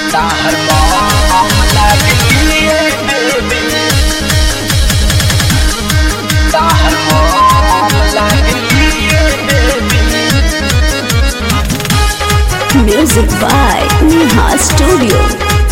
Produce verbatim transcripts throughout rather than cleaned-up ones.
ताहर मौम लागली बेबी ताहर मौम लागली baby. Music by Neha Studio.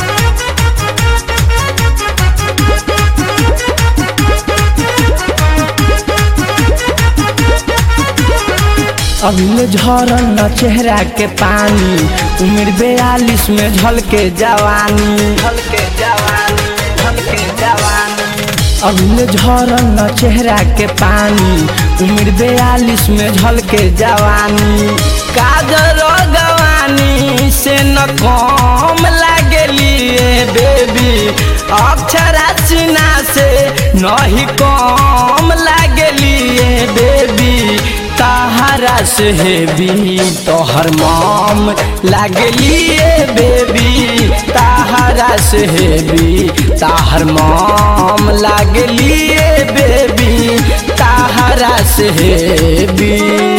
अभी झरल न चेहरा के पानी, उम्र बयालीस में झलके जवानी झलके जवानी झलके जवानी। अभी झरल न चेहरा के पानी, उम्र बयालीस में झलके जवानी। काजर गवानी से न कम लागली बेबी, अक्षरा सीना से नहीं कम लागली बेबी। ताहरा से हेबी तोहर मॉम लागली बेबी, ताहरा से हेबी ताहर मॉम लागली बेबी, ताहरा से हेबी।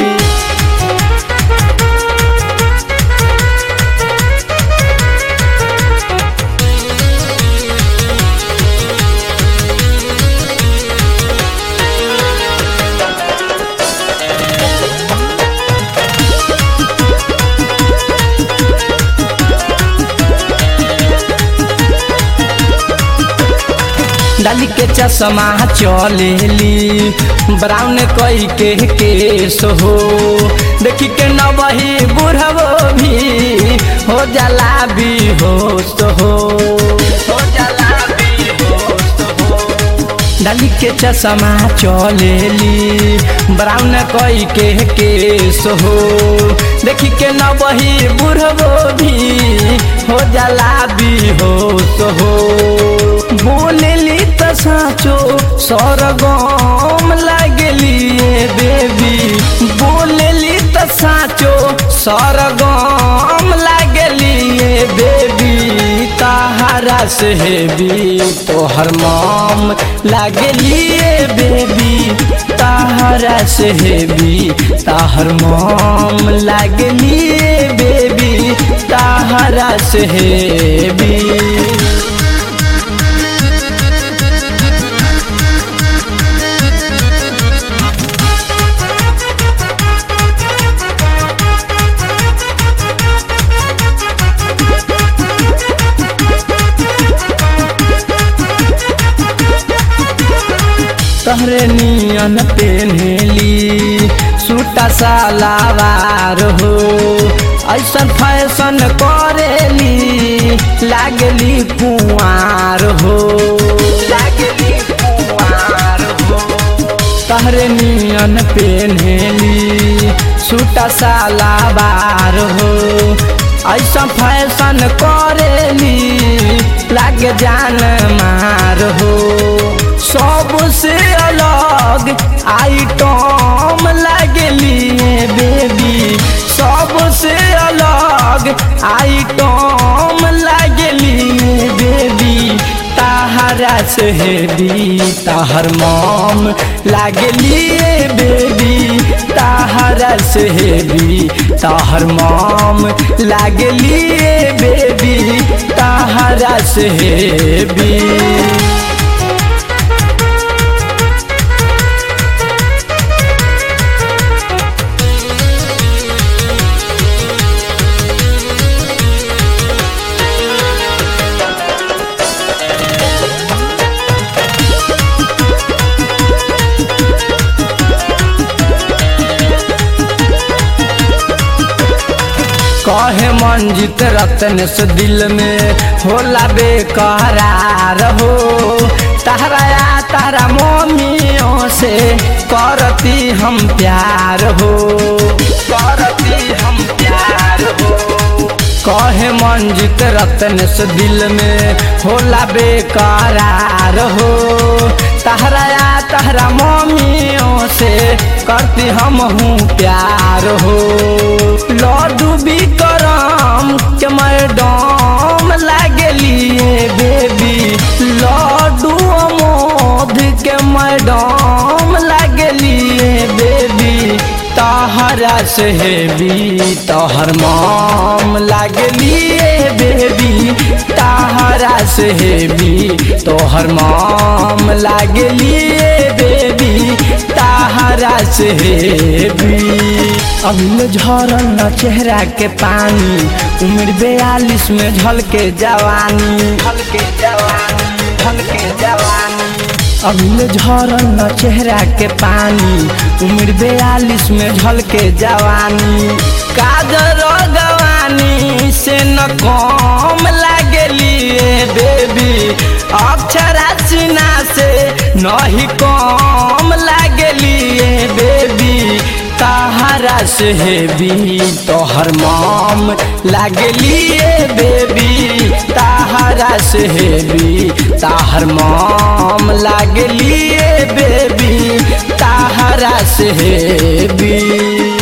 डाली के चश्मा चलेली ब्राउन कई के केस हो, देखी के न वही बुढ़बो भी हो जाला भी होश हो हो जाला भी होश हो। डाली के चश्मा चलेली ब्राउन कई के केस हो, देखी के न वही बुढ़बो भी हो जाला भी होश हो। बोलेली त साचो सरगम लागली बेबी, बोलेली त साचो सरगम लागली बेबी। ताहरा से हेबी तोहर मॉम लागली बेबी, ताहरा से हेबी ताहर मॉम लागली बेबी, ताहरा से हेबी। तहरे नियन पेन्हेली सूटा सलवार हो, ऐसन फैशन करेली लागली कुंवार हो लागली कुंवार हो। तहरे नियन पेन्हेली सूटा सलवार हो, ऐसा फैशन करेली लाग जान मार हो। सबसे अलग आइटम लागली बेबी, सबसे अलग आइटम लागली बेबी। ताहरा से हेबी ताहर मॉम लागली बेबी, ताहरा से हेबी ताहर मॉम लागली बेबी, ताहरा से हेबी। कहे मंजित रतन से दिल में होला बेकरार हो, ताहरा तारा मम्मियों से करती हम प्यार हो करती हम प्यार हो। कहे मंजित रतन से दिल में होला बेकरार हो, ताहरा ताहरा मम्मियों से करती हम हूँ प्यार हो। लड्डू विक्रम के मैडम लागली बेबी, लड्डू अमोद के मैडम लागली बेबी। ताहरा से हेबी तोहर मॉम लागली बेबी, ताहरा से हेवी तोहर मॉम लागलिए बेबी ताहरा से हेवी। अभी झरल न चेहरा के पानी उम्र बयालीस में झलके जवानी झलके जवानी झलके जवानी। अभी झरल न चेहरा के पानी उम्र बयालीस में झलके जवानी। काजर गवानी से न कम लागलिए बेबी अक्षरा सिन्हा से नहीं कम लागलिए बेबी ताहरा से हेवी तोहर मॉम लागलिए बेबी ताहरा से हेवी ताहर मॉम लागलिए बेबी ताहरा से हेवी।